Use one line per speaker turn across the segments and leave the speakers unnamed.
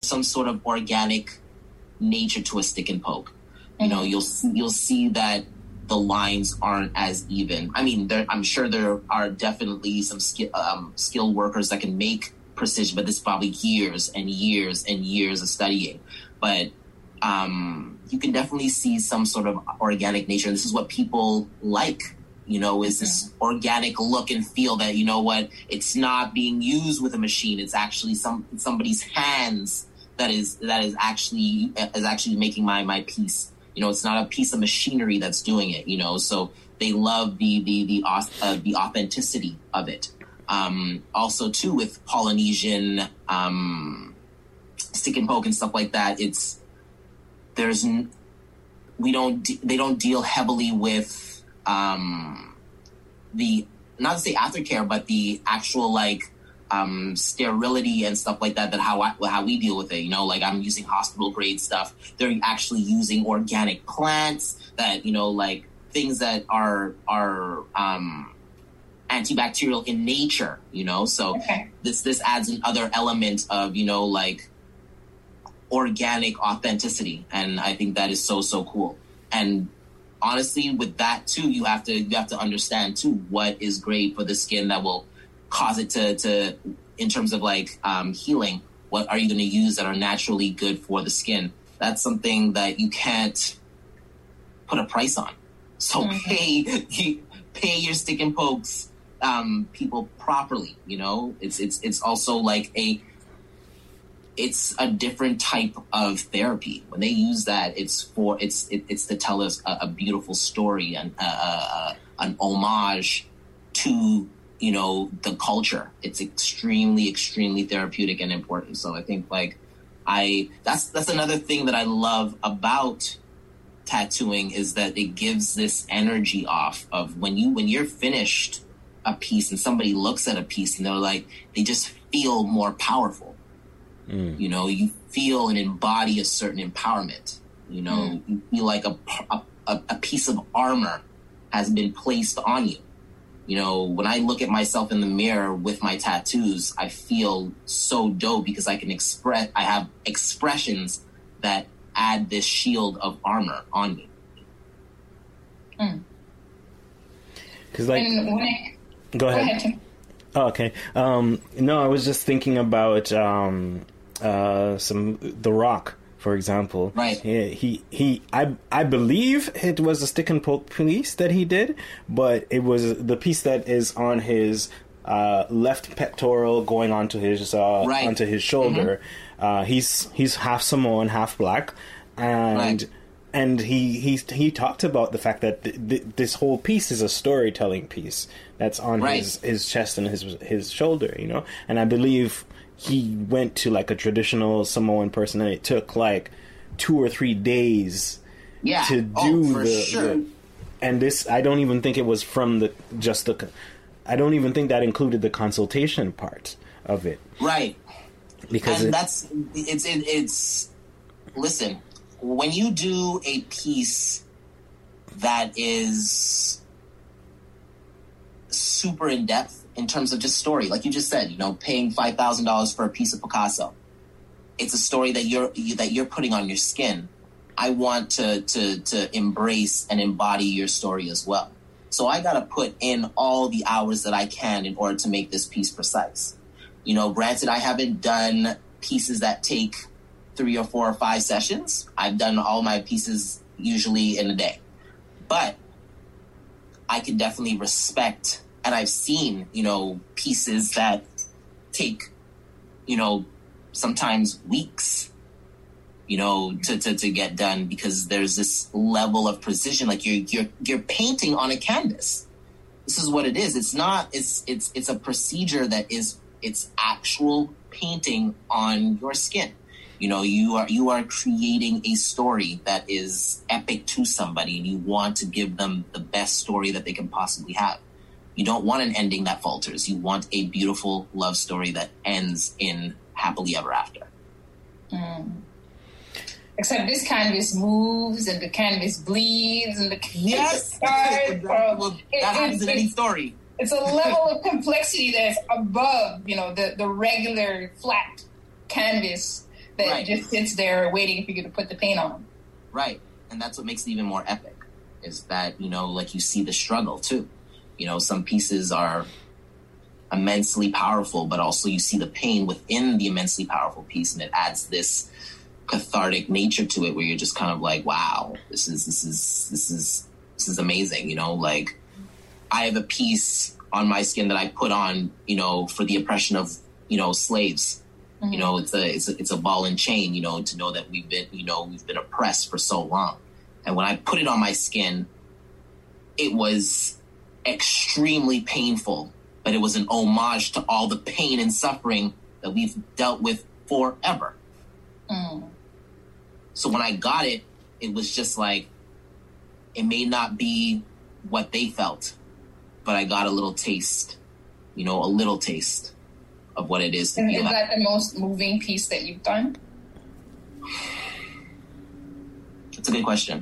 some sort of organic nature to a stick and poke. You know, you'll see that the lines aren't as even. I mean, I'm sure there are definitely some skilled workers that can make precision, but this is probably years and years and years of studying. But you can definitely see some sort of organic nature. And this is what people like, you know, is this organic look and feel that, you know what, it's not being used with a machine. It's actually somebody's hands that is actually making my piece. You know, it's not a piece of machinery that's doing it, you know, so they love the authenticity of it. Also, too, with Polynesian stick and poke and stuff like that, they don't deal heavily with the, not to say aftercare, but the actual sterility and stuff like that, how we deal with it, you know, like I'm using hospital grade stuff. They're actually using organic plants that, you know, like things that are antibacterial in nature, you know, so this adds another element of, you know, like organic authenticity. And I think that is so cool. And honestly, with that too, you have to understand too what is great for the skin that will cause it to in terms of healing. What are you going to use that are naturally good for the skin? That's something that you can't put a price on. So pay your stick and pokes people properly. You know, it's also like it's a different type of therapy. When they use that, it's to tell us a beautiful story and an homage to, you know, the culture. It's extremely, extremely therapeutic and important. So I think that's another thing that I love about tattooing is that it gives this energy off of when you're finished a piece and somebody looks at a piece and they're like, they just feel more powerful. You know, you feel and embody a certain empowerment. You know, you feel like a piece of armor has been placed on you. You know, when I look at myself in the mirror with my tattoos, I feel so dope because I have expressions that add this shield of armor on me.
Because go ahead. Tim. Oh, okay. No, I was just thinking about The Rock, for example.
Right.
I believe it was a stick and poke piece that he did, but it was the piece that is on his left pectoral going onto his onto his shoulder. He's half Samoan, half black, and he talked about the fact that this whole piece is a storytelling piece that's on his chest and his shoulder, you know. And I believe he went to like a traditional Samoan person, and it took like 2 or 3 days to do and this, I don't even think it was from I don't even think that included the consultation part of it.
Right.
Because
it's listen, when you do a piece that is super in depth in terms of just story, like you just said, you know, paying $5,000 for a piece of Picasso, it's a story that you're putting on your skin. I want to embrace and embody your story as well. So I got to put in all the hours that I can in order to make this piece precise. You know, granted, I haven't done pieces that take 3 or 4 or 5 sessions. I've done all my pieces usually in a day. But I can definitely respect, and I've seen, you know, pieces that take, you know, sometimes weeks, you know, to get done, because there's this level of precision. Like you're painting on a canvas. This is what it is. It's not, it's a procedure that is, it's actual painting on your skin. You know, you are creating a story that is epic to somebody, and you want to give them the best story that they can possibly have. You don't want an ending that falters. You want a beautiful love story that ends in happily ever after.
Except this canvas moves, and the canvas bleeds, and the canvas starts.
That happens in any story.
It's a level of complexity that's above, you know, the regular flat canvas that just sits there waiting for you to put the paint on.
Right. And that's what makes it even more epic, is that, you know, like you see the struggle too. You know, some pieces are immensely powerful, but also you see the pain within the immensely powerful piece, and it adds this cathartic nature to it where you're just kind of like, wow, this is amazing. You know, like I have a piece on my skin that I put on, you know, for the oppression of, you know, slaves. Mm-hmm. You know, it's a ball and chain, you know, to know that we've been oppressed for so long. And when I put it on my skin, it was extremely painful, but it was an homage to all the pain and suffering that we've dealt with forever. Mm. So when I got it, it was just like, it may not be what they felt, but I got a little taste, you know, a little taste of what it is to
and
feel.
Is that the most moving piece that you've done?
That's a good question.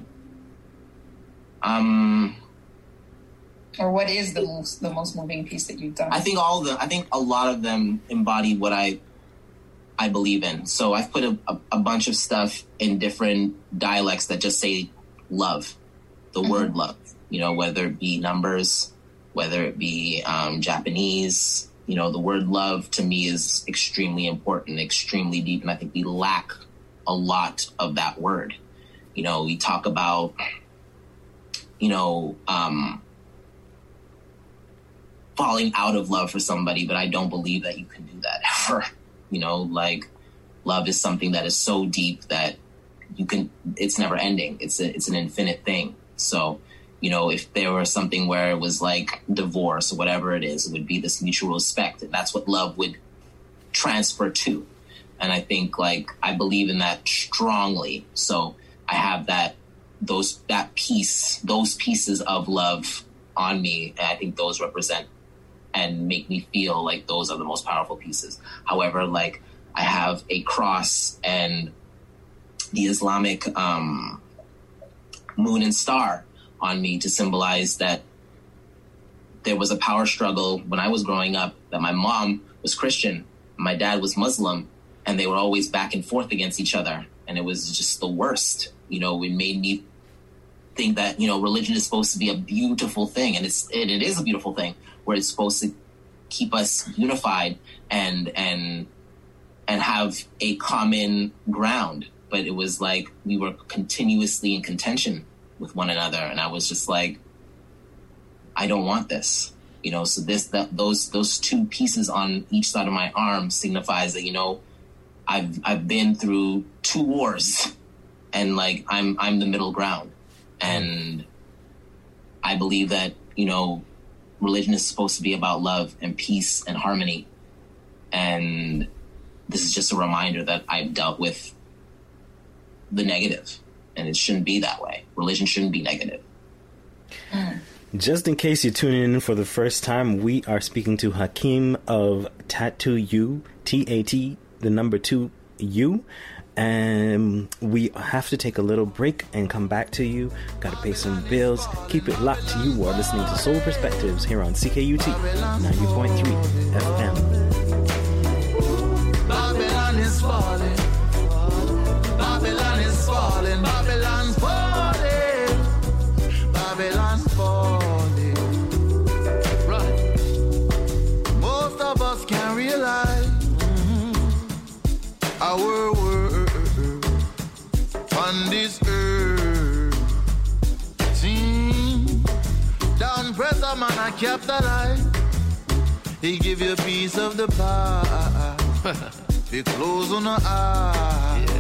Or what is the most moving piece that you've done?
I think a lot of them embody what I believe in. So I've put a bunch of stuff in different dialects that just say love, the word love, you know, whether it be numbers, whether it be Japanese. You know, the word love to me is extremely important, extremely deep, and I think we lack a lot of that word. You know, we talk about, you know, falling out of love for somebody, but I don't believe that you can do that ever. You know, like love is something that is so deep that it's never ending. It's an infinite thing. So, you know, if there were something where it was like divorce or whatever it is, it would be this mutual respect. And that's what love would transfer to. And I think, like, I believe in that strongly. So I have those pieces of love on me. And I think those represent and make me feel like those are the most powerful pieces. However, like, I have a cross and the Islamic moon and star on me to symbolize that there was a power struggle when I was growing up, that my mom was Christian, my dad was Muslim, and they were always back and forth against each other. And it was just the worst. You know, it made me think that, you know, religion is supposed to be a beautiful thing. And it is a beautiful thing, where it's supposed to keep us unified and have a common ground. But it was like we were continuously in contention with one another, and I was just like, I don't want this, you know. So those two pieces on each side of my arm signifies that, you know, I've been through 2 wars, and like I'm the middle ground, and I believe that, you know, religion is supposed to be about love and peace and harmony, and this is just a reminder that I've dealt with the negative. And it shouldn't be that way. Religion shouldn't be negative.
Just in case you're tuning in for the first time, we are speaking to Hakeem of Tattoo U, TAT, the number 2 U. And we have to take a little break and come back to you. Got to pay some bills. Keep it locked. You are listening to Soul Perspectives here on CKUT 90.3 FM.
Babylon is falling. Babylon is falling, Babylon's falling, Babylon's falling. Right. Most of us can't realize our worth on this earth. See, down pressure man, I capitalize. He give you a piece of the pie. He close on the eye. Yeah.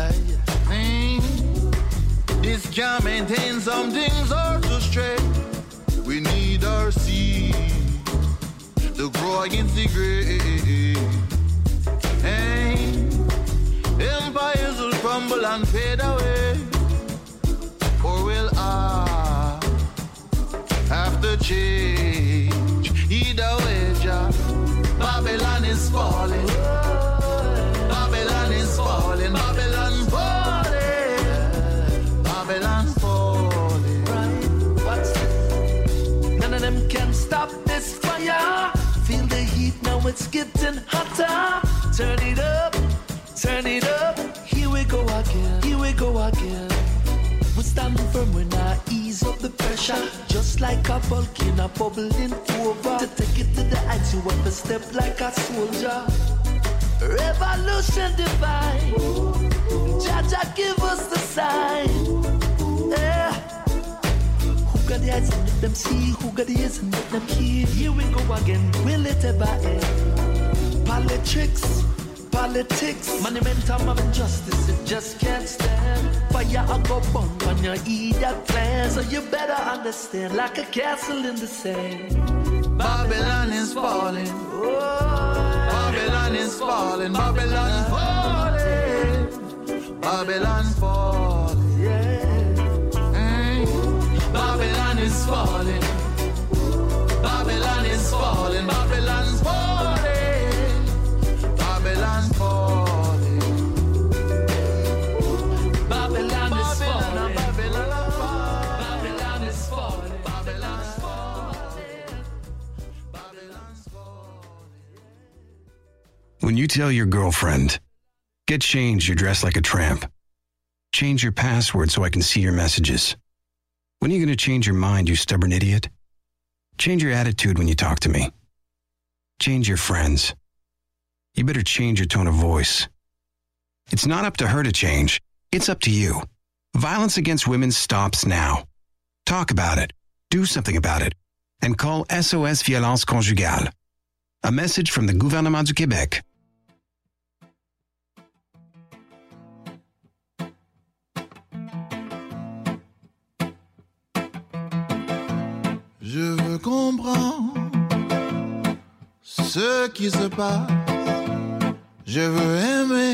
This can't maintain, some things are too straight. We need our seed to grow against the grave. Hey, empires will crumble and fade away, or will I have to change? Either way, Jah, Babylon is falling. Babylon is falling. Babylon falling. Babylon falling. Right. What's it? None of them can stop this fire. Feel the heat now, it's getting hotter. Turn it up, turn it up. again. We stand firm when I ease up the pressure. Just like a volcano bubbling over. To take it to the heights, you have to step like a soldier. Revolution divine. Jaja give us the sign. Yeah. Who got the eyes and let them see? Who got the ears and let them hear? Here we go again. Will it ever end? Politics, monumentum of injustice, it just can't stand. Fire I go burn when you eat that plan. So you better understand, like a castle in the sand. Babylon is falling. Oh, Babylon is falling. Babylon falling. Babylon falling. Yeah. Babylon is falling. Babylon is falling. Babylon's falling. Babylon falling. Babylon is falling. Babylon is falling. Babylon's falling. Babylon's falling.
When you tell your girlfriend, get changed, you're dressed like a tramp. Change your password so I can see your messages. When are you going to change your mind, you stubborn idiot? Change your attitude when you talk to me. Change your friends. You better change your tone of voice. It's not up to her to change. It's up to you. Violence against women stops now. Talk about it. Do something about it. And call SOS Violence Conjugale. A message from the Gouvernement du Québec.
Je veux comprendre ce qui se passe. Je veux aimer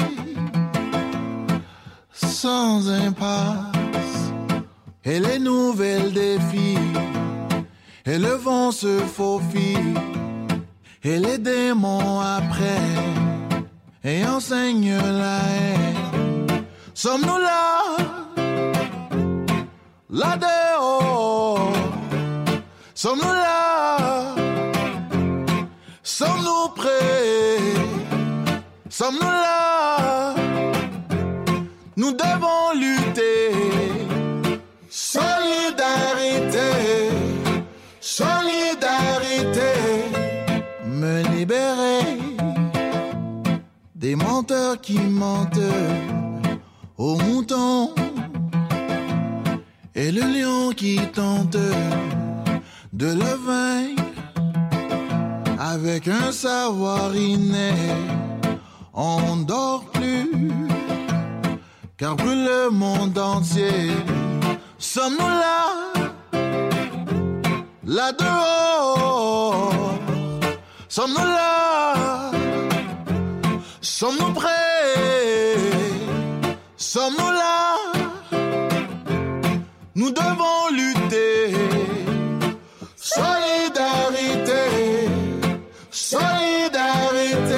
sans impasse. Et les nouvelles défis, et le vent se faufile, et les démons apprennent et enseignent la haine. Sommes-nous là, là dehors? Sommes-nous là? Sommes-nous prêts? Sommes-nous là? Nous devons lutter. Solidarité, solidarité. Me libérer des menteurs qui mentent aux moutons et le lion qui tente de le vaincre avec un savoir inné. On dort plus, car brûle le monde entier. Sommes-nous là, là dehors? Sommes-nous là? Sommes-nous prêts? Sommes-nous là? Nous devons lutter. Solidarité, solidarité.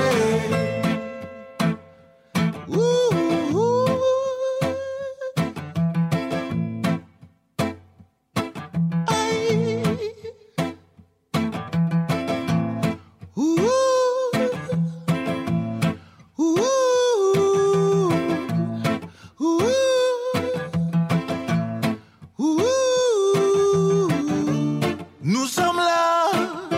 Nous sommes là,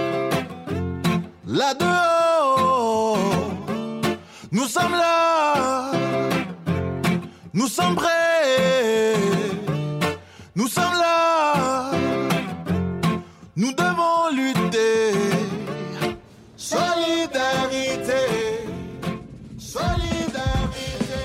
là dehors. Nous sommes là, nous sommes prêts. Nous sommes là, nous devons lutter. Solidarité, solidarité.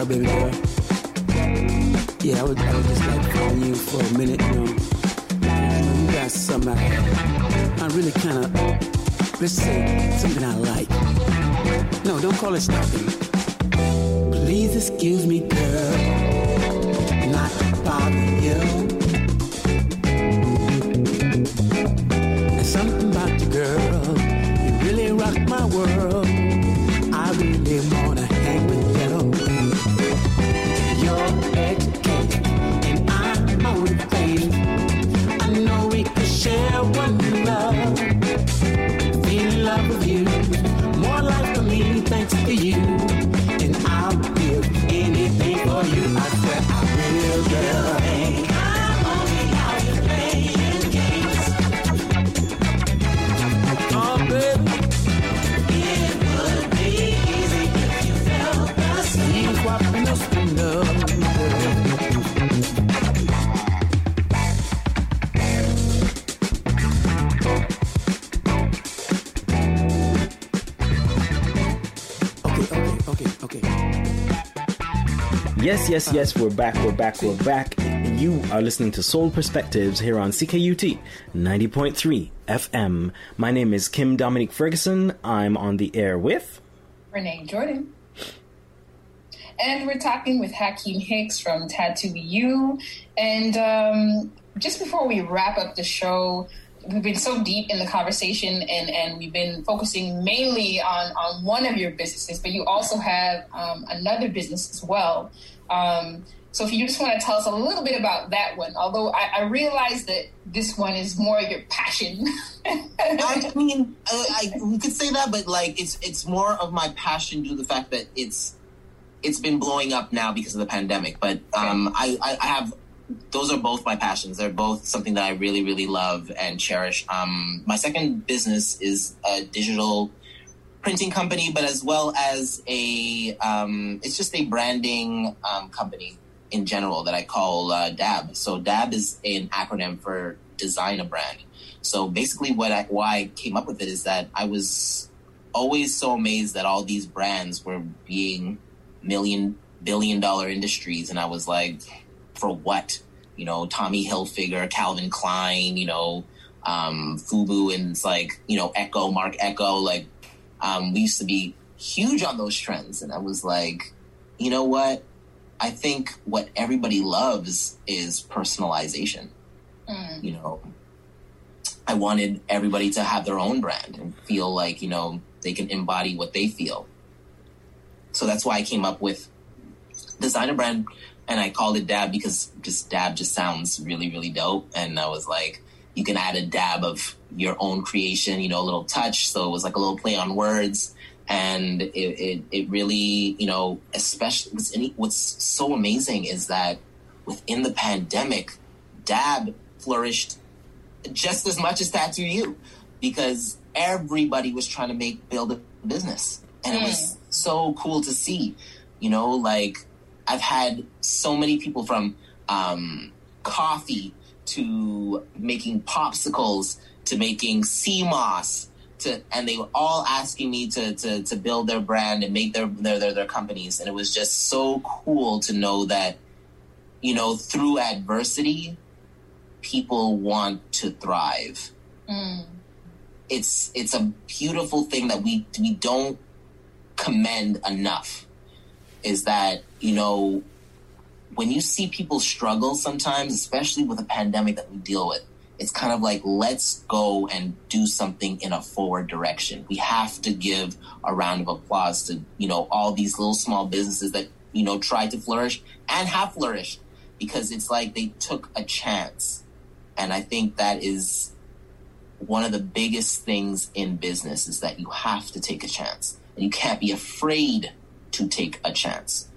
baby girl. Yeah, I would just like to phone you for a minute, you know. You got something I really kind of, let's say, something I like. No, don't call it stalking. Please excuse me, girl, not to bother you. There's something about you, girl, you really rock my world. I really wanna hang with you. You're educated and I'm motivated. I know we could share one love. Feel in love with you. More life for me thanks to you. And I'll give anything for you. I swear I will, girl. I'm only out here playing games. Oh, baby. It would be easy if you felt the same. Swapping us for love. Okay.
Yes, we're back. You are listening to Soul Perspectives here on CKUT 90.3 FM. My name is Kim Dominique Ferguson. I'm on the air with
Renee Jordan. And we're talking with Hakeem Hicks from Tattoo You. And just before we wrap up the show, we've been so deep in the conversation and we've been focusing mainly on one of your businesses, but you also have another business as well. So if you just want to tell us a little bit about that one, although I realize that this one is more your passion.
I mean, we could say that, but like it's more of my passion due to the fact that it's been blowing up now because of the pandemic. But I have. Those are both my passions. They're both something that I really, really love and cherish. My second business is a digital printing company, but as well as it's just a branding company in general that I call DAB. So DAB is an acronym for Design a Brand. So basically why I came up with it is that I was always so amazed that all these brands were being billion-dollar industries. And I was like, for what? You know, Tommy Hilfiger, Calvin Klein, you know, FUBU, and it's like, you know, Echo, Mark Echo, like, we used to be huge on those trends. And I was like, you know what? I think what everybody loves is personalization. You know, I wanted everybody to have their own brand and feel like, you know, they can embody what they feel. So that's why I came up with Design a Brand. And I called it DAB because DAB just sounds really, really dope. And I was like, you can add a dab of your own creation, you know, a little touch. So it was like a little play on words. And it really, you know, especially what's so amazing is that within the pandemic, DAB flourished just as much as Tattoo You because everybody was trying to build a business. And it was so cool to see, you know, like, I've had so many people from coffee to making popsicles to making sea moss and they were all asking me to build their brand and make their companies. And it was just so cool to know that, you know, through adversity, people want to thrive. It's a beautiful thing that we don't commend enough. Is that, you know, when you see people struggle sometimes, especially with a pandemic that we deal with, it's kind of like, let's go and do something in a forward direction. We have to give a round of applause to, you know, all these little small businesses that, you know, tried to flourish and have flourished because it's like they took a chance. And I think that is one of the biggest things in business is that you have to take a chance and you can't be afraid to take a chance.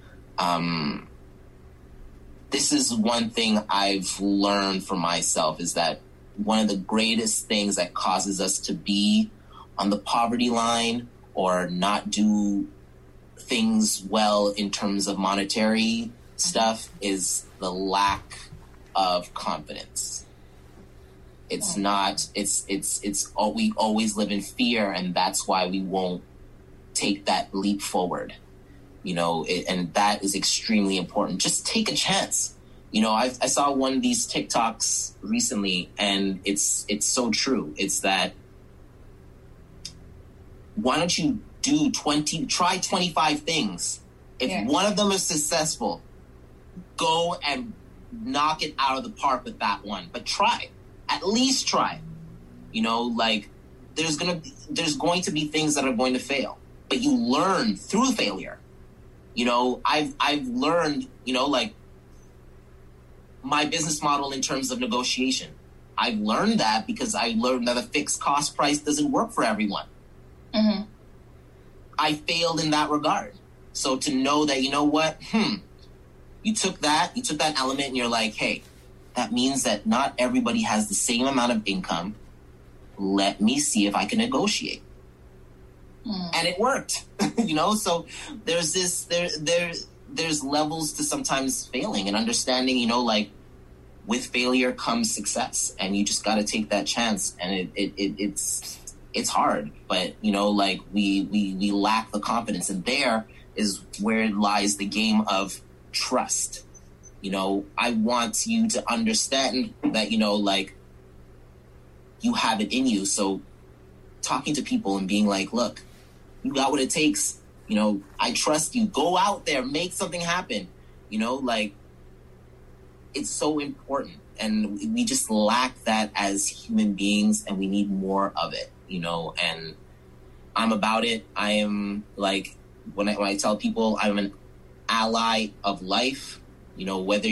This is one thing I've learned for myself is that one of the greatest things that causes us to be on the poverty line or not do things well in terms of monetary stuff is the lack of confidence. It's not, we always live in fear, and that's why we won't take that leap forward. you know, and that is extremely important. Just take a chance. You know, I saw one of these TikToks recently, and it's so true. It's that, why don't you try 25 things. If one of them is successful, go and knock it out of the park with that one. But try. At least try. You know, like, there's going to be things that are going to fail. But you learn through failure. You know, I've learned, you know, like, my business model in terms of negotiation. I've learned that because I learned that a fixed cost price doesn't work for everyone. Mm-hmm. I failed in that regard. So to know that, you know what, you took that element and you're like, hey, that means that not everybody has the same amount of income. Let me see if I can negotiate. And it worked, you know? So there's there's levels to sometimes failing and understanding, you know, like, with failure comes success, and you just got to take that chance. And it's hard, but, you know, like, we lack the confidence, and there is where lies the game of trust. You know, I want you to understand that, you know, like, you have it in you. So talking to people and being like, look, you got what it takes. You know, I trust you. Go out there, make something happen. You know, like, it's so important. And we just lack that as human beings, and we need more of it, you know, and I'm about it. I am, like, when I tell people I'm an ally of life, you know, whether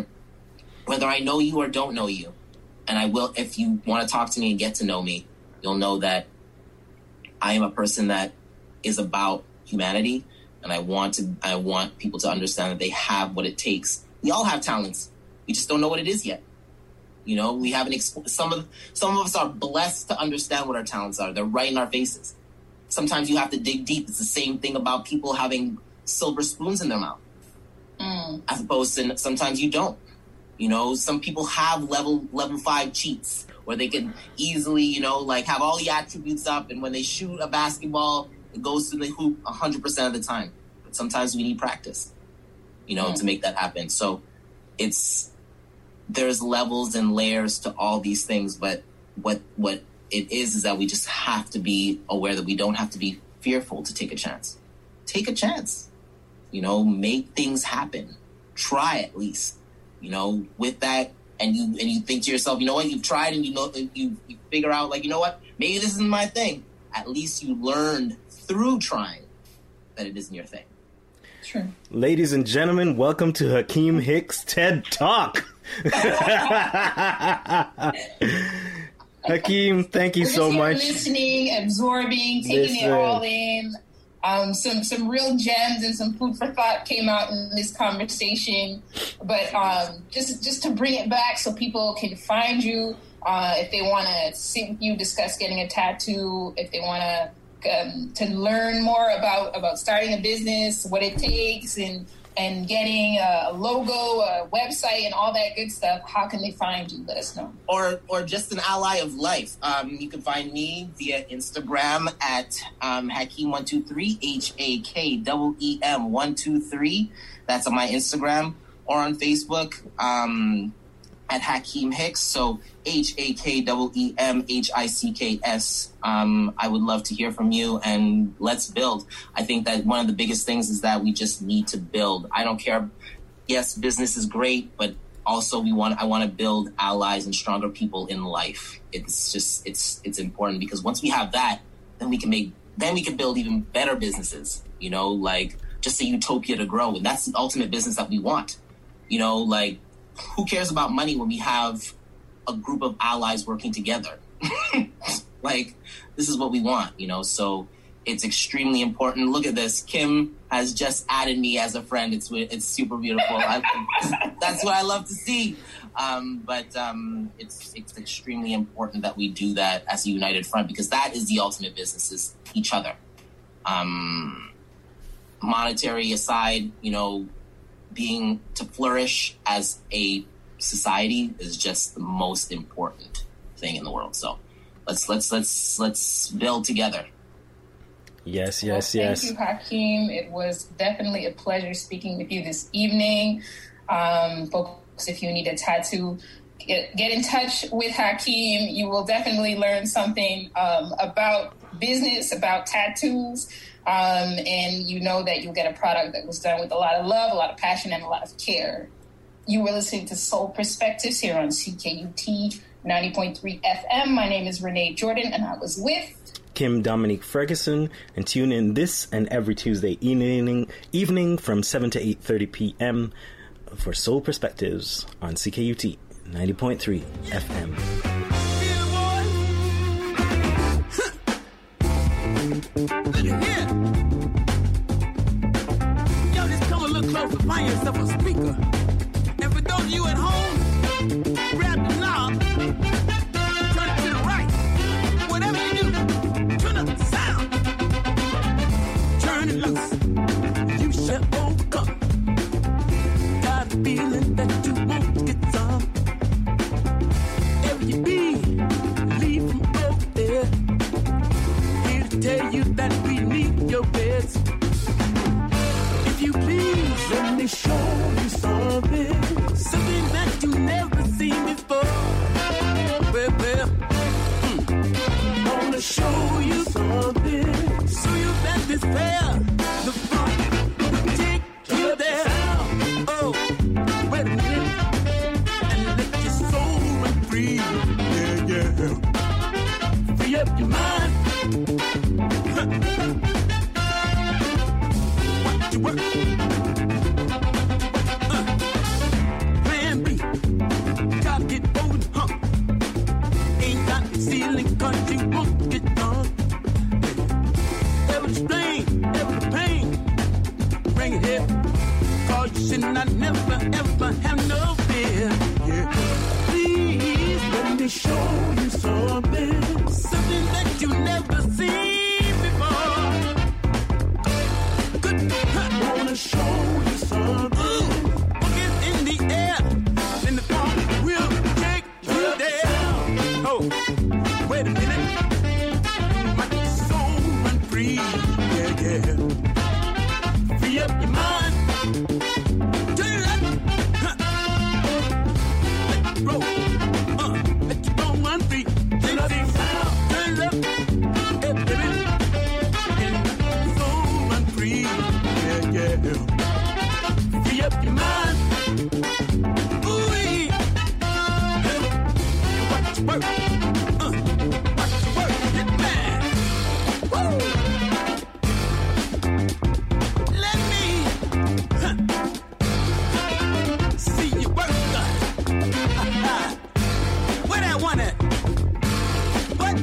I know you or don't know you. And I will, if you want to talk to me and get to know me, you'll know that I am a person that is about humanity. And I want people to understand that they have what it takes. We all have talents. We just don't know what it is yet. You know, we haven't. Some of us are blessed to understand what our talents are. They're right in our faces. Sometimes you have to dig deep. It's the same thing about people having silver spoons in their mouth, as opposed to sometimes you don't. You know, some people have level 5 cheats where they can easily, you know, like, have all the attributes up, and when they shoot a basketball, it goes to the hoop 100% of the time. But sometimes we need practice, you know, to make that happen. So there's levels and layers to all these things, but what it is that we just have to be aware that we don't have to be fearful to take a chance. Take a chance, you know, make things happen. Try at least, you know, with that. And you think to yourself, you know what, you've tried, and you know, you figure out, like, you know what, maybe this isn't my thing. At least you learned through trying that it isn't your thing.
True.
Ladies and gentlemen, welcome to Hakeem Hicks TED Talk. Hakeem, thank you so much.
Listening, absorbing, taking it all in. Some real gems and some food for thought came out in this conversation. But just to bring it back so people can find you, if they want to sit with you, discuss getting a tattoo, if they want to learn more about starting a business, what it takes, and getting a logo, a website, and all that good stuff, how can they find you? Let us know.
Or just an ally of life. You can find me via Instagram at Hakeem123, HAKEEM123. That's on my Instagram. Or on Facebook at Hakeem Hicks. So HAKEEMHICKS. I would love to hear from you, and let's build. I think that one of the biggest things is that we just need to build. I don't care. Yes, business is great, but also I want to build allies and stronger people in life. It's just, it's important, because once we have that, then we can build even better businesses, you know, like, just a utopia to grow. And that's the ultimate business that we want. You know, like, who cares about money when we have a group of allies working together? Like, this is what we want, you know? So it's extremely important. Look at this. Kim has just added me as a friend. It's super beautiful. That's what I love to see. But it's extremely important that we do that as a united front, because that is the ultimate business, is each other. Monetary aside, you know, to flourish as a society is just the most important thing in the world. So let's build together.
Yes.
Thank you, Hakeem. It was definitely a pleasure speaking with you this evening. Folks, if you need a tattoo, get in touch with Hakeem. You will definitely learn something about business, about tattoos, and you know that you'll get a product that was done with a lot of love, a lot of passion, and a lot of care. You were listening to Soul Perspectives here on CKUT 90.3 FM. My name is Renee Jordan, and I was with
Kim Dominique Ferguson, and tune in this and every Tuesday evening from 7 to 8:30 p.m. for Soul Perspectives on CKUT 90.3 FM.
Yeah. Yo, just come a little closer, find yourself a speaker. And for those of you at home, grab the knob, turn it to the right. Whatever you do, turn up the sound. Turn it loose. You shall overcome. Got a feeling that you won't get some. Wherever you be, leave from over there. Here to tell you that we need your best. If you please, let me show you something. Something that you never seen before. Well, wanna show you something. Show you that this fair, the fun will take you there. Oh, wait a minute, and let your soul run free. Yeah. Free up your mind. Watch your work. Plan B. Gotta get over the hump. Ain't got the ceiling, cause you won't get done. Ever the strain, ever the pain. Bring it here. Cause you should not never, ever have no fear. Yeah. Please let me show you something. Something that you never seen before. Good, wanna show you something. Bucket in the air, and the phone will take you there. Oh, wait a minute. My soul run free. Yeah. Free up your mind. Turn it up. Let it roll. Let your soul run free. Turn it up. Turn it up. Hey, baby. And your soul run free. Yeah. Free up your mind. Ooh-wee. Watch your work. Watch your work. Get mad. Woo. Let me see you work. Where that one at? What?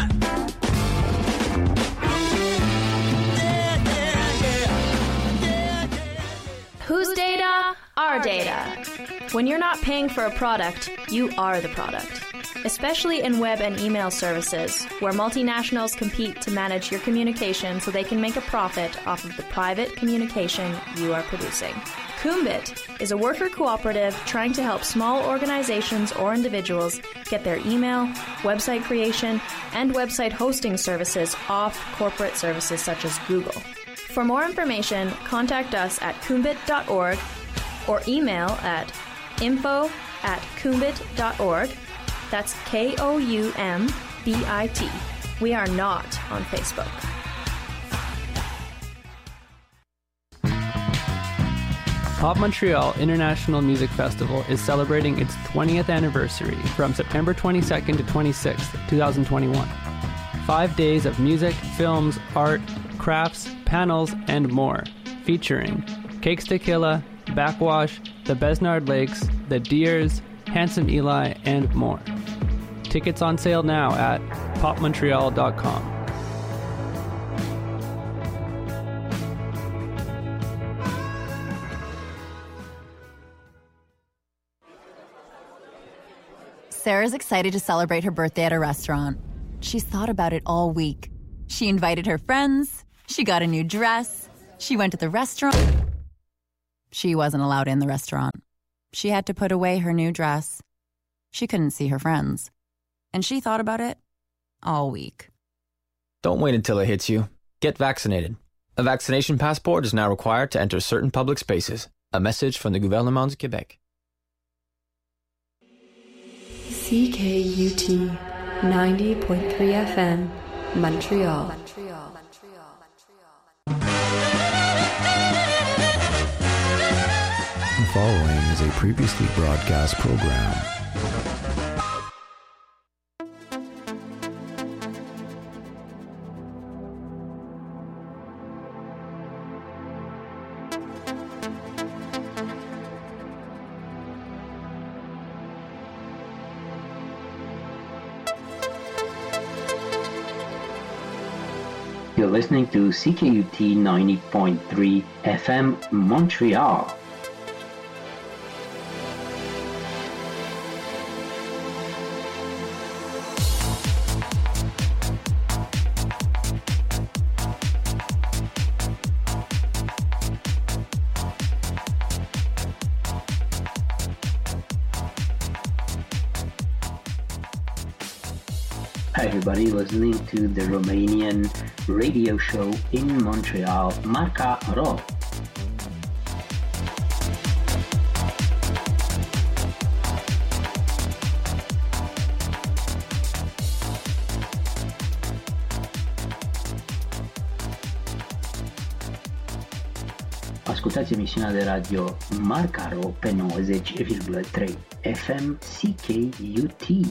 Yeah.
Whose data? Our data. When you're not paying for a product, you are the product. Especially in web and email services, where multinationals compete to manage your communication so they can make a profit off of the private communication you are producing. Kumbit is a worker cooperative trying to help small organizations or individuals get their email, website creation, and website hosting services off corporate services such as Google. For more information, contact us at kumbit.org or email at info@kumbit.org. That's KOUMBIT. We are not on Facebook.
Pop Montreal International Music Festival is celebrating its 20th anniversary from September 22nd to 26th, 2021. 5 days of music, films, art, crafts, panels, and more, featuring Cakes Tequila, Backwash, the Besnard Lakes, the Deers, Handsome Eli, and more. Tickets on sale now at popmontreal.com.
Sarah's excited to celebrate her birthday at a restaurant. She's thought about it all week. She invited her friends. She got a new dress. She went to the restaurant. She wasn't allowed in the restaurant. She had to put away her new dress. She couldn't see her friends. And she thought about it all week.
Don't wait until it hits you. Get vaccinated. A vaccination passport is now required to enter certain public spaces. A message from the Gouvernement du Québec.
CKUT 90.3 FM, Montreal.
The following is a previously broadcast program.
You're listening to CKUT 90.3 FM Montreal. Hi everybody, listening to the Romanian radio show in Montreal, Marca Ro. Ascultați emisiunea de radio Marca Ro pe 90,3 FM CKUT.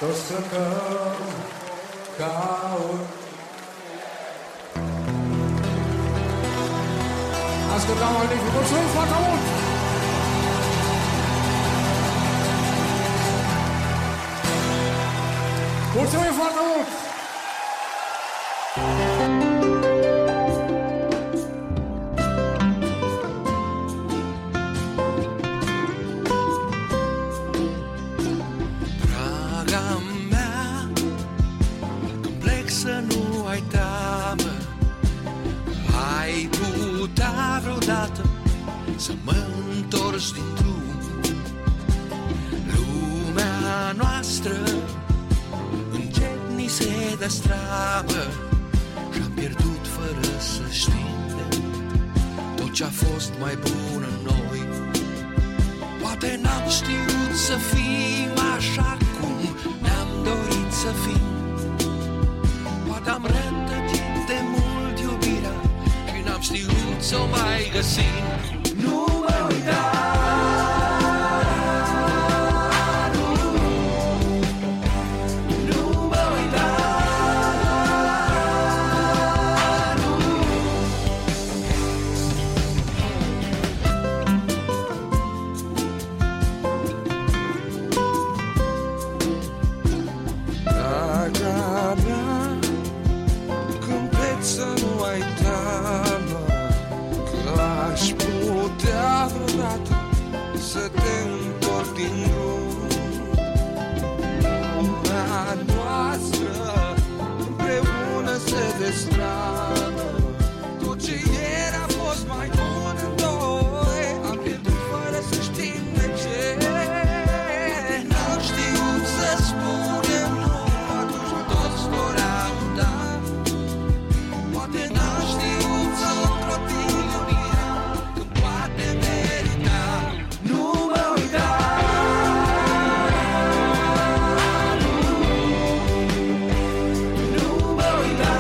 o să caut. Ascultăm magnific, mulțumim foarte mult! Mulțumim foarte mult!
Draga mea, când plec să nu ai teamă, ai putea vreodată să mă întorci din drum. Lumea noastră încet ni se dă stramă și-am pierdut fără să știm tot ce-a fost mai bun în noi. Poate n-am știut să fim așa cum ne-am dorit să fim. Poate am rătăcit de mult iubirea și n-am știut să o mai găsim. Nu mă uita, să te întorc din drum. Lumea noastră împreună se destramă. Tot ce ieri a fost mai bun în doi. Am pierdut fără să știm de ce. N-am știut să spunem nu atunci când toți doream da. Poate n-am știut să ocrotim iubirea când poate merita. Nu mă uita, nu mă uita,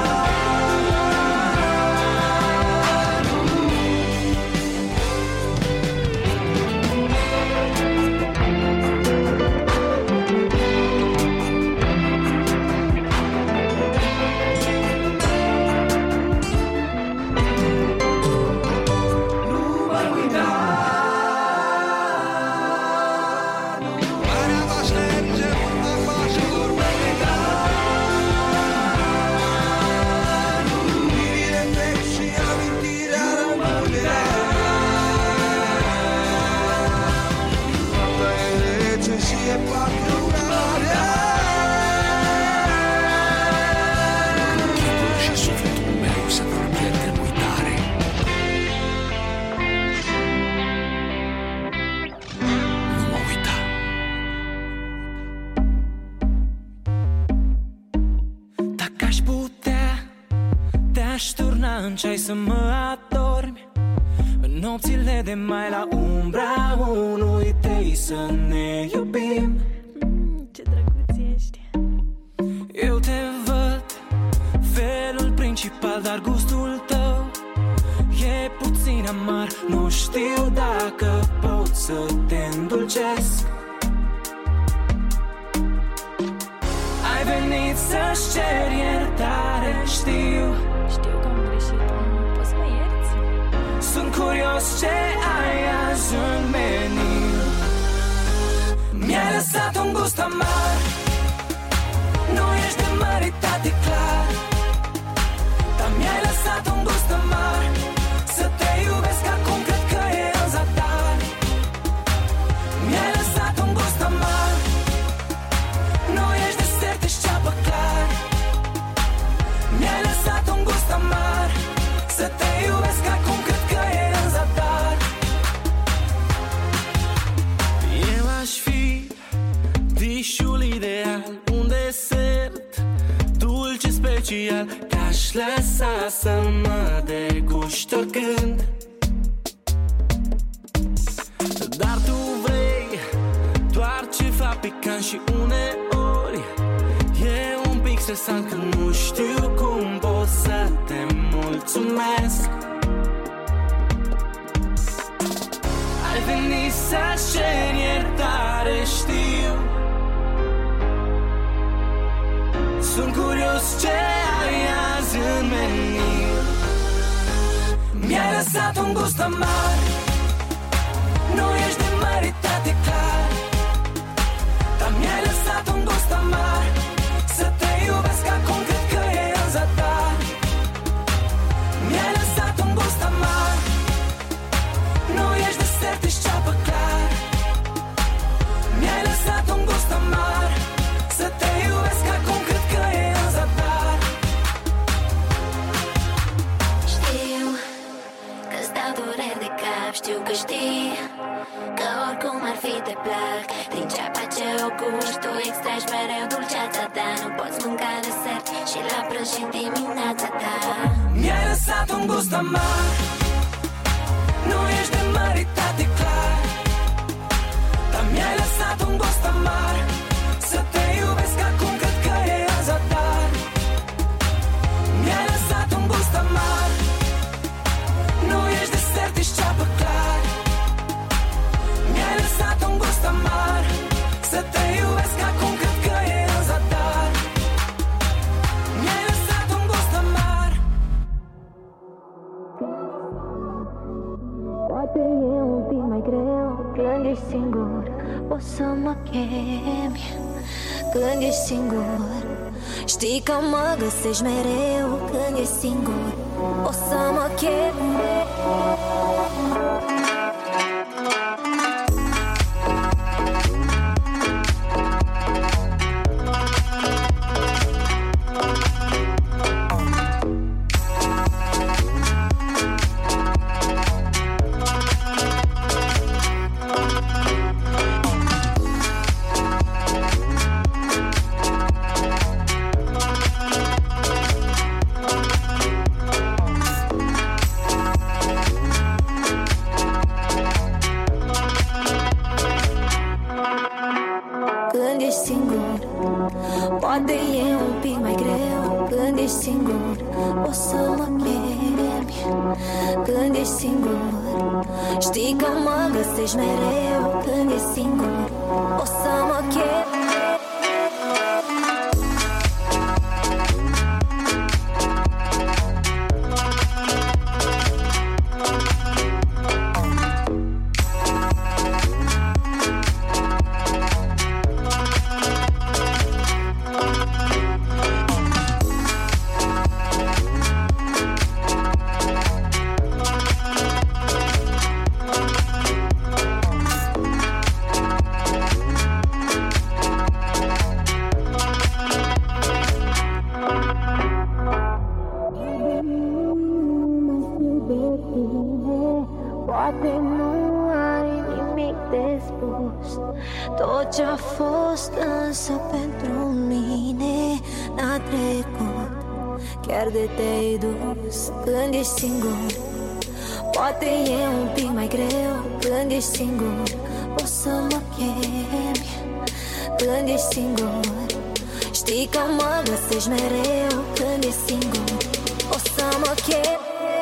ce-ai să mă adormi în nopțile de mai la umbra unui tei să ne iubim.
Ce drăguț ești.
Eu te văd, felul principal, dar gustul tău e puțin amar. Nu știu dacă pot să te îndulcesc. Ai venit să-și ceri iertare, știu.
Știu că am greșit, poți să mă ierți?
Sunt curios ce ai azi în meniu. Mi-ai lăsat un gust amar. Nu ești de măritate clar, dar mi-ai lăsat un gust amar. Să te iubesc acum cred că e în zadar. Mi-ai lăsat un gust amar. Nu ești desert, ești ceapă clar. Mi-ai lăsat un gust amar. Să te iubesc acum cred că e în zadar. Eu aș fi dișul ideal, un desert dulce special. Te-aș lăsa să mă deguști oricând. Dar tu vrei doar ceva picant și uneori e un pic stresant că nu știu cum pot să te mulțumesc. Ai venit să-și ceri iertare, știu. Sunt curios ce ai azi în meniu. Mi-ai lăsat un gust amar. Nu ești de măritat, e clar. Dar mi-ai lăsat un gust amar. Să te iubesc acum cred că e în zadar. Mi-ai lăsat un gust amar. Nu ești desert, ești ceapă clar. Mi-ai lăsat un gust amar. Să te iubesc acum cred că e în zadar.
Știu că-ți dau dureri de cap. Știu că știi că oricum ar fi te plac. Din ceapa ce o guști tu extragi mereu dulceața ta. Nu poți mânca desert și la prânz și dimineața ta.
Mi-ai lăsat un gust amar. Nu ești de măritat, e clar. Dar mi-ai lăsat un gust amar. Să te iubesc acum cred că e în zadar. Mi-ai lăsat un gust amar. Nu ești desert, ești ceapă clar. Mi-ai lăsat un gust amar. Să te iubesc acum cred că e în zadar. Mi-ai lăsat un gust amar.
Poate e un pic mai greu când ești singur. Poți să mă chemi când ești singur. Știi că mă găsești mereu când ești singur. O să mă chemi. Când ești singur, poate e un pic mai greu. Când ești singur, o să mă chemi. Când ești singur, știi că mă găsești mereu. Când ești singur, o să mă chemi. Poate nu ai nimic de spus. Tot ce-a fost însă pentru mine n-a trecut. Chiar de te-ai dus. Când ești singur, poate e un pic mai greu. Când ești singur, o să mă chemi. Când ești singur, știi că mă găsești mereu. Când ești singur, o să mă chemi.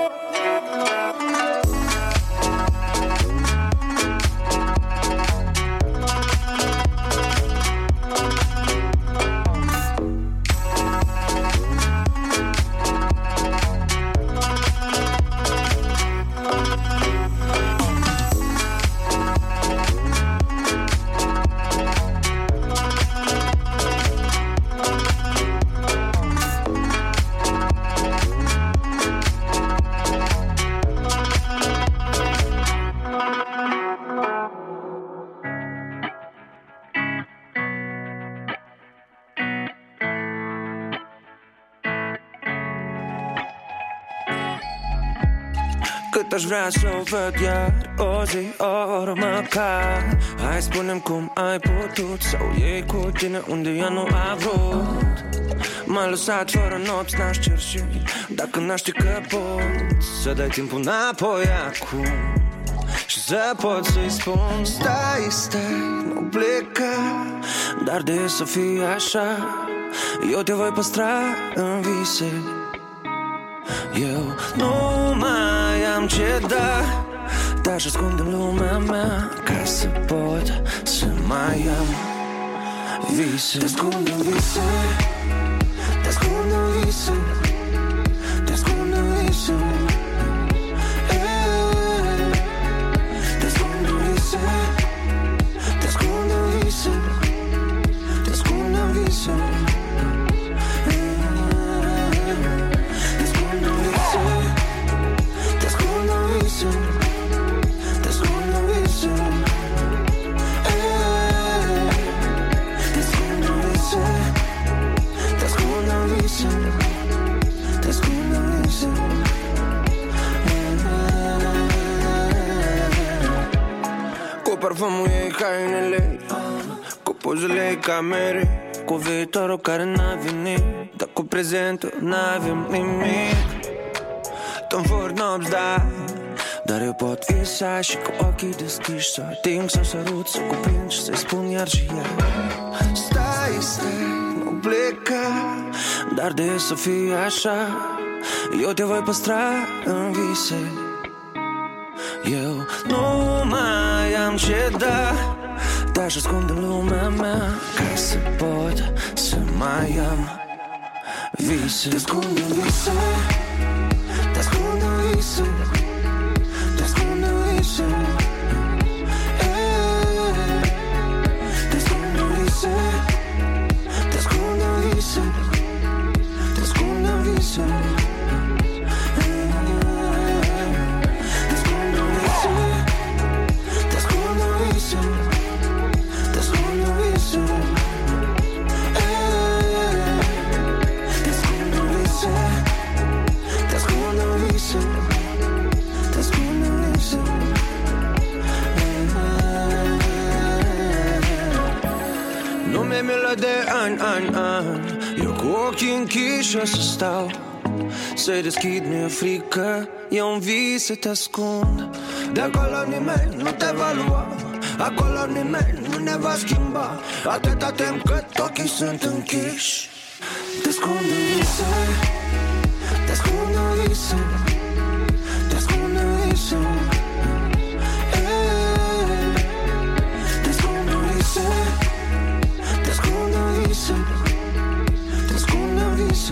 Cât aș vrea să o văd iar o zi, o oră măcar. Hai spune-mi cum ai putut să o iei cu tine unde ea nu a vrut. M-ai lăsat fără nopți, n-aș cer și dacă n-aș ști că poți să dai timpul înapoi acum și să pot să-i spun: stai, stai, nu pleca. Dar de să fie așa, eu te voi păstra în vise. Eu nu mai am ce da, te-aș ascunde în lumea mea ca să pot să mai am vise. Te ascund în vise,
parfumul ei ca inelei, cu pozele ei camere, cu viitorul care n-a venit, dar cu prezentul n-avem nimic. Tom furt nopți, dar eu pot visa și cu ochii deschiși să ating, să sărut, să cuprind și să-i spun iar și iar. Stai, nu pleca, dar de să fie așa, eu te voi păstra în vise. Eu nu mai am ce da, te-aș ascunde în lumea mea, ca să pot să mai am vise. Te ascund în vise, te ascund în vise, te ascund în vise, te ascund în vise, te ascund în vise, te ascund în vise. Nu mi-e milă de ani, eu cu ochii închiși o să stau, să-i deschid, nu-i frică, eu în vis să te ascund. De acolo nimeni nu te va lua, acolo nimeni nu ne va schimba, atâta timp cât ochii sunt închiși. Te ascund în vise, te ascund în vise, te ascund în vise, te ascund în vise, te ascund în vise, te ascund în vise.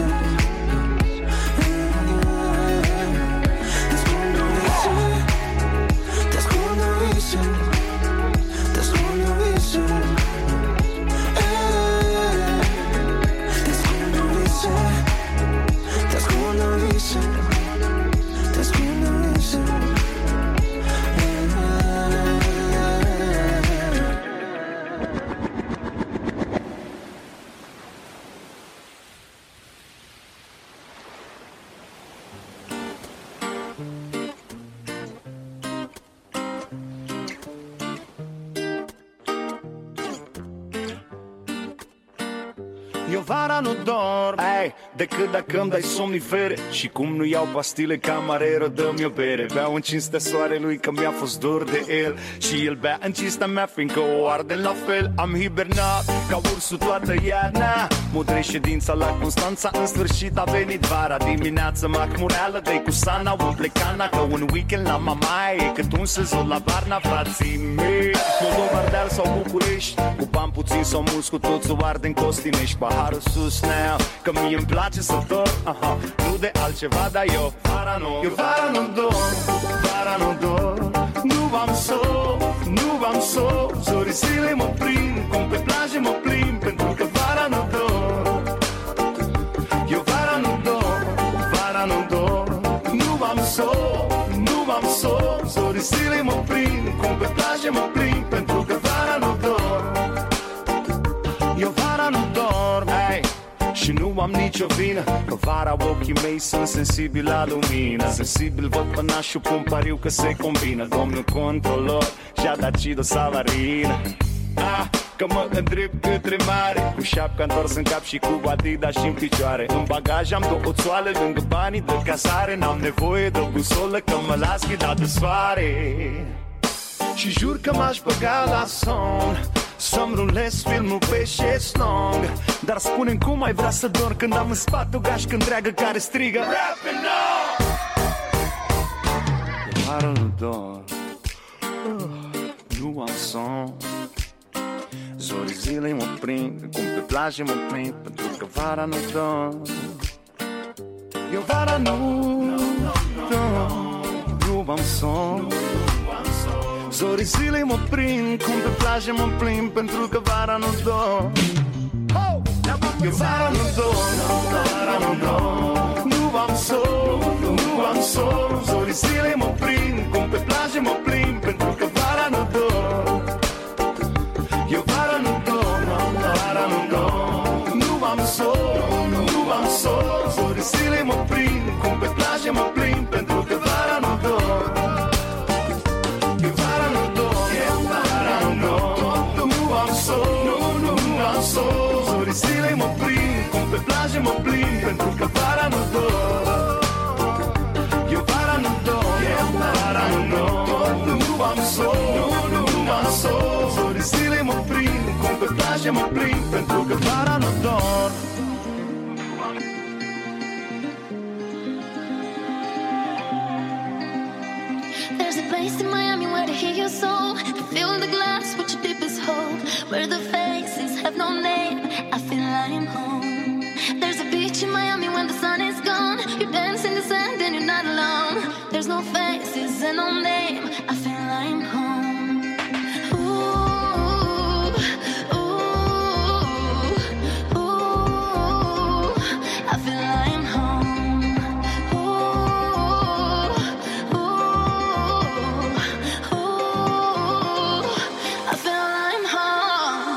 Eu vara nu dorm, decât dacă îmi dai somnifere. Și cum nu iau pastile, camarero, dă-mi o bere. Beau în cinstea soarelui că mi-a fost dor de el, și el bea în cinstea mea fiindcă o arde la fel. Am hibernat ca ursul toată iarna, mudrei ședința la Constanța, în sfârșit a venit vara. Dimineața mahmureală, dai cu sana, umple cana, că un weekend la mamaie e cât un sezon la Varna, frații mei. Moldova, Ardeal sau București, cu bani puțin sau mulți, cu toți o arde în Costinești. Paharul sus now, că mie îmi place să dorm, nu de altceva, dar eu vara nu dorm, vara nu dorm. Nu v-am so, zorii zile mă prind, cum pe plajă mă plimb, pentru că vara nu dorm. Eu vara nu dorm, nu v-am so, zorii zile mă prind, cum pe plajă mă plimb, pentru că vara nu dorm. Eu vara nu dorm, și nu am nicio vină, că vara ochii mei sunt sensibili la lumină. Sensibil văd pănașul, pun pariu că se combină. Domnul controlor și-a dat Cido Savarină. Că mă îndrept către mare, cu șapca întors în cap și cu Adidas și în picioare. În bagaj am două țoale lângă banii de casare. N-am nevoie de o busolă, că mă las ghidat de soare. Și jur că m-aș băga la somn, să-mi rulez filmul pe șezlong. Dar spune-mi cum ai vrea să dorm când am în spate o gașcă întreagă care strigă Rapping on! Vara nu dorm, nu am somn, zorii zilei mă prind, cum pe plajă mă prind, pentru că vara nu dorm. Eu vara nu dorm, nu am somn, zorii zilei mă prind, cum pe plajă mă plimb, pentru că vara nu dorm. Eu vara nu dorm, vara nu dorm, nu am so, zorii zilei mă prind, cum pe plajă mă plimb, pentru că vara nu dorm. Eu vara nu dorm, vara nu dorm, nu am so, zorii zilei mă prind, cum pe plajă mă plimb, pentru că vara nu dorm. Eu vara nu dorm, eu vara și mă plimb, pentru că vara nu dorm.
There's a place in Miami where to hear your soul, to fill the glass with your deepest hope, where the faces have no name. I feel I'm home. There's a beach in Miami when the sun is gone. You dance in the sand and you're not alone. There's no faces and no name. I feel I'm home. Ooh, ooh, ooh. I feel I'm home. Ooh, ooh, ooh. I feel I'm home.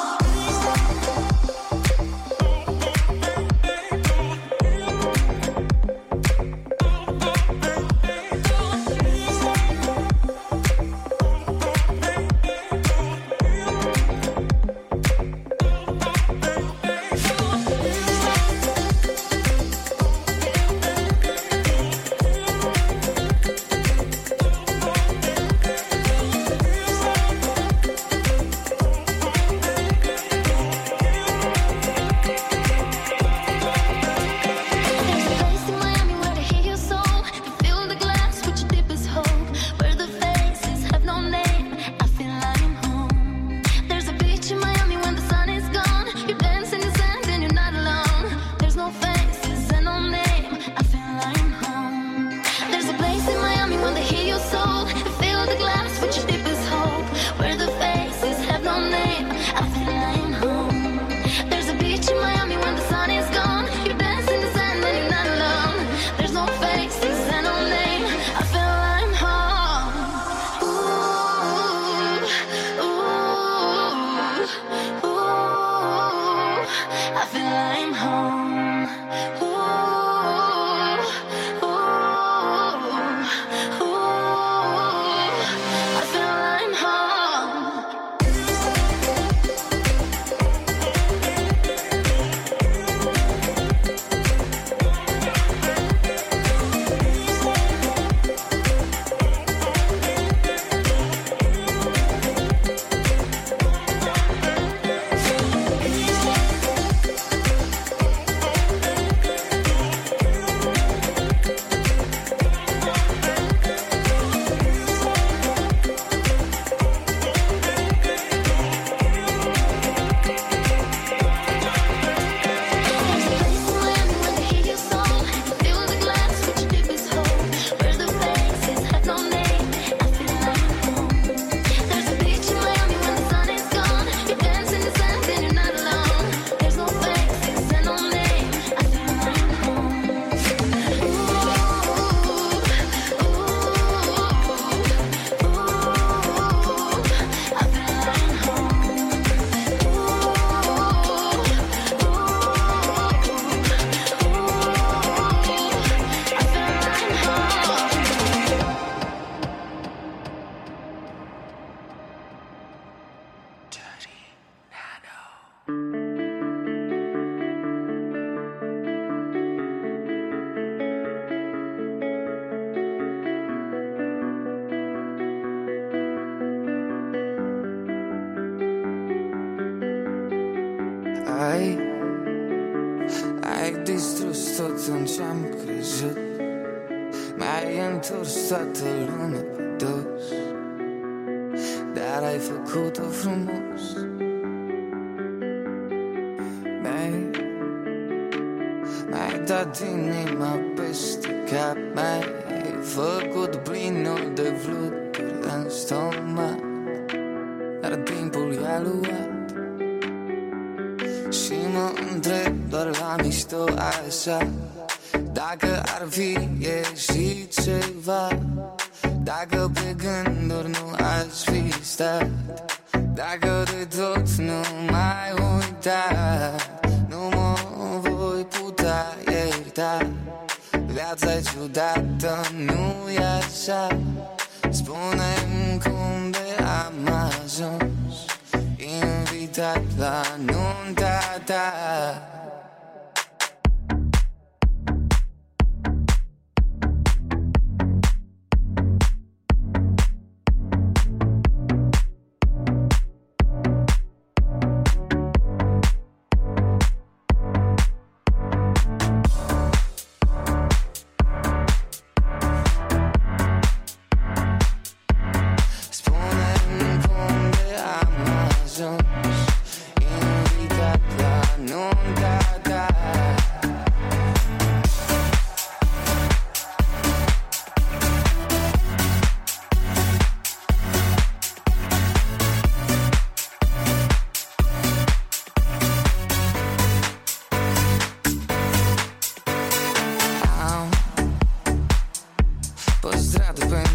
Ai distrus tot în ce-am crezut, mi-ai întors toată lumea pe dos, dar ai făcut-o frumos. Mi-ai dat inima peste cap, mi-ai făcut plinul de fluturi în stomac, dar timpul i-a luat. Și mă întreb doar la mișto așa, dacă ar fi ieșit ceva, dacă pe gânduri nu aș fi stat, dacă de tot nu mai uita, nu mă voi putea ierta. Viața-i ciudată, nu-i așa? Spune-mi cum de am ajuns invitat la nunta ta.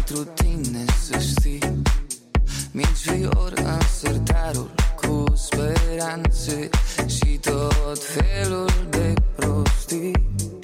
pentru tine, să știi. Mici fiori în sertarul cu speranțe și tot felul de prostii.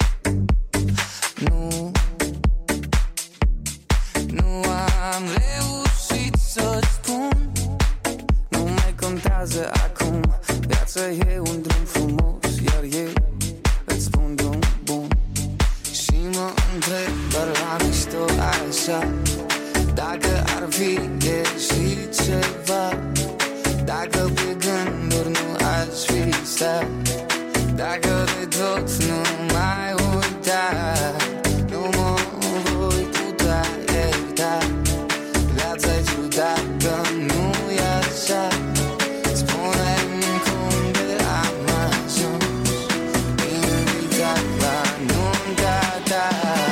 Nu am reușit să spun. Nu mai contează acum. Viața e un drum frumos, iar eu îți spun drum bun. Și mă întreb doar la mișto așa, dacă ar fi ieșit ceva, dacă pe gânduri nu aș fi stat, dacă de tot nu mai uita, nu mă voi putea ierta. Viața-i ciudată, nu-i așa. Spune-mi cum de am ajuns invitat la nunta ta.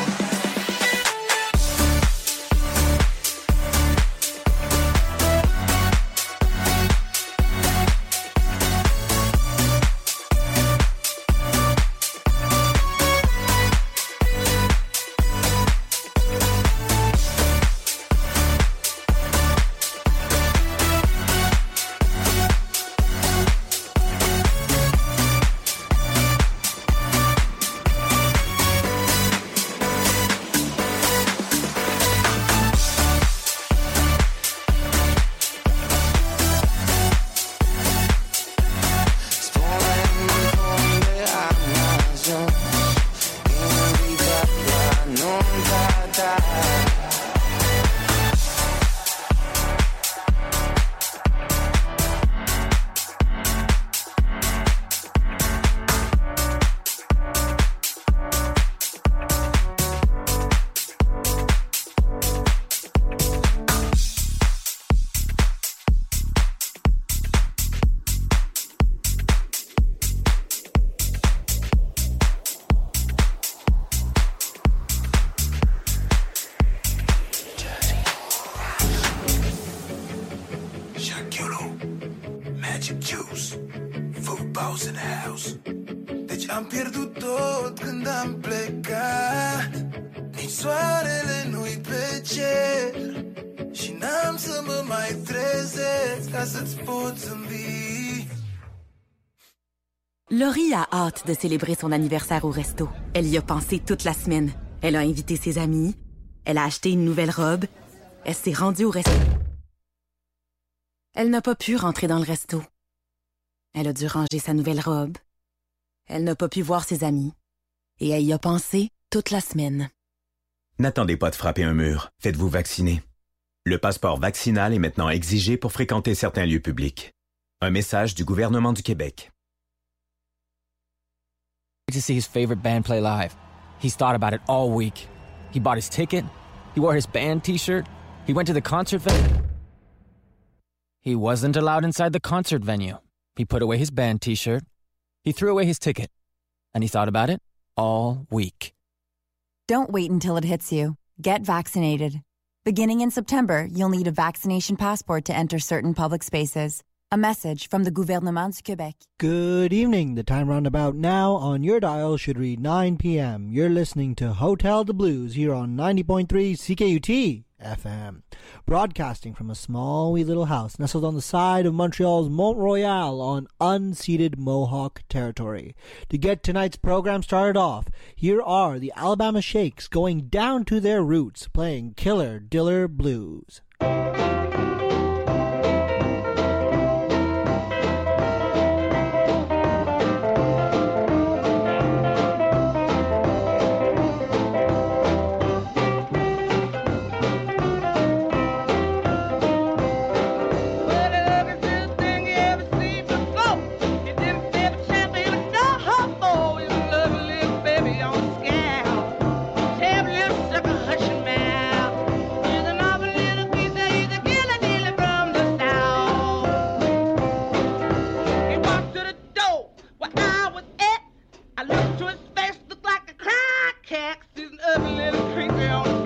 Am pierdut tot când am plecat. Nici soarele nu-i pe cer și n-am să mă mai trezesc ca să-ți pot zâmbi.
Laurie a hâte de célébrer son anniversaire au resto. Elle y a pensé toute la semaine. Elle a invité ses amis. Elle a acheté une nouvelle robe. Elle s'est rendue au resto. Elle n'a pas pu rentrer dans le resto. Elle a dû ranger sa nouvelle robe. Elle n'a pas pu voir ses amis. Et elle y a pensé toute la semaine.
N'attendez pas de frapper un mur. Faites-vous vacciner. Le passeport vaccinal est maintenant exigé pour fréquenter certains lieux publics. Un message du gouvernement du Québec.
To see his favorite band play live. He's thought about it all week. He bought his ticket. He wore his band t-shirt. He went to the concert venue. He wasn't allowed inside the concert venue. He put away his band t-shirt. He threw away his ticket. And he thought about it all week.
Don't wait until it hits you. Get vaccinated. Beginning in September, you'll need a vaccination passport to enter certain public spaces. A message from the Gouvernement du Québec.
Good evening. The time roundabout now on your dial should read 9 p.m. You're listening to Hotel de Blues here on 90.3 CKUT FM. Broadcasting from a small wee little house nestled on the side of Montreal's Mont-Royal on unceded Mohawk territory. To get tonight's program started off, here are the Alabama Shakes going down to their roots, playing Killer Diller Blues.
I looked to his face, looked like a crack cat. She's an ugly little creature on